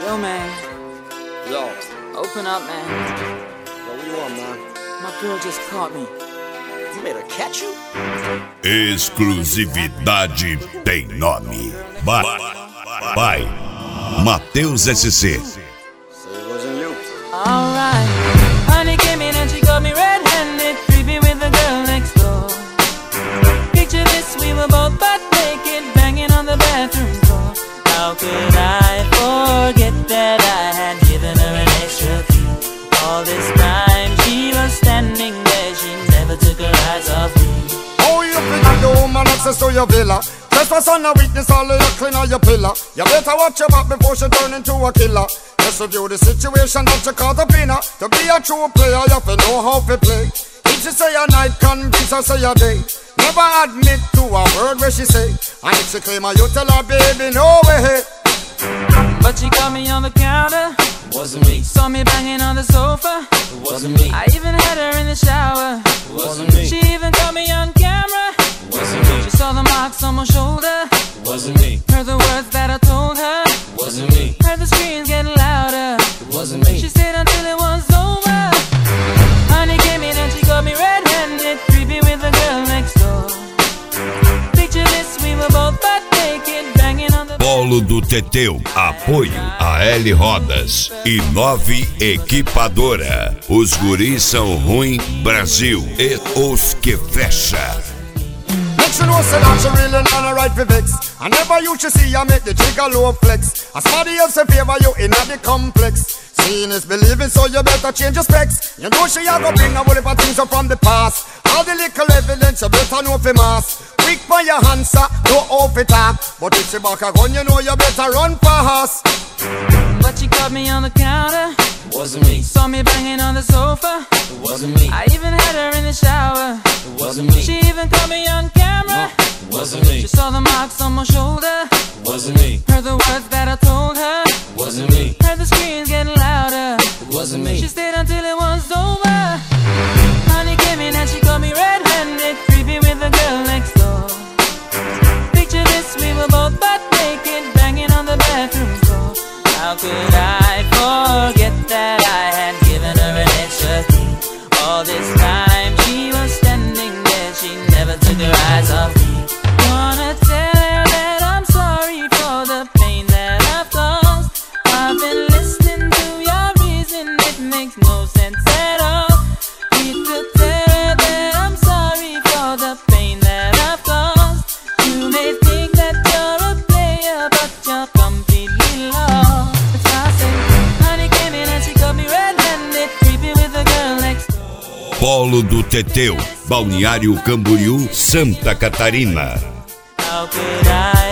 Yo, man. Yo. Open up, man. Yo, what you want, man? My girl just caught me. You made her catch you? Exclusividade tem nome. Vai, Matheus SC. So it wasn't you. Alright. Honey came in and she got me red-handed, creepy with the girl next door. Picture this, we were both butt naked, banging on the bathroom floor. How could I forget that I had given her an extra key? All this time she was standing there, she never took her eyes off me. Oh, you think the woman access to your villa? Trespass on a weakness, all of your clean on your pillar. You better watch your back before she turn into a killer. Just review the situation that you caught up in her. To be a true player, you have to know how to play. If she say a night, convince her say a day. Never admit to a word where she say. And if she claim her, you tell her, baby, no way. But she caught me on the counter. Wasn't me. Saw me banging on the sofa. Wasn't me. I even had her in the shower. Wasn't me. She even caught me on camera. Wasn't me. She saw the marks on my shoulder. Wasn't me. Heard the words that I told her. Wasn't me. Heard the screams getting louder. Wasn't me. She stayed until it was over. Honey came in and she got me red-handed, creepy with the girl next door. Picture this, we were both butt naked, banging on the... Polo do Teteu, apoio a L Rodas e 9 Equipadora. Os guris são ruim Brasil e os que fecha. Make sure know say that she really not alright for vex. I never used to see her make the trigger low flex. As somebody else in favor you in the complex. Seeing is believing, so you better change your specs. You know she a go bring a whole heap of things up from the past. All the little evidence you better know for mass. Quick for your answer, no off it up. But if she back a gun, you know you better run fast. But she caught me on the counter. Wasn't me. Saw me banging on the sofa. Wasn't me. I even had her in the shower. Wasn't me. She even caught me on camera. Wasn't me. She saw the marks on my shoulder. Wasn't me. Heard the words that I told her. Wasn't me. Heard the screams getting louder. Wasn't me. She stayed until it was over. Honey came in and she got me red-handed, creepy with the girl next door. Picture this, we were both butt naked, banging on the bathroom floor. How could I forget that I had given her an extra key? All this time she was standing there, she never took her eyes off me. Wanna tell her that I'm sorry for the pain that I've caused. I've been listening to your reason, it makes no sense at all. Need to tell her that I'm sorry for the pain that I've caused. You may think that you're a player, but you're completely lost. That's why I say, honey came in and she got me red-handed, creepy with the girl next door. Polo do Teteu, Balneário Camboriú, Santa Catarina. How could I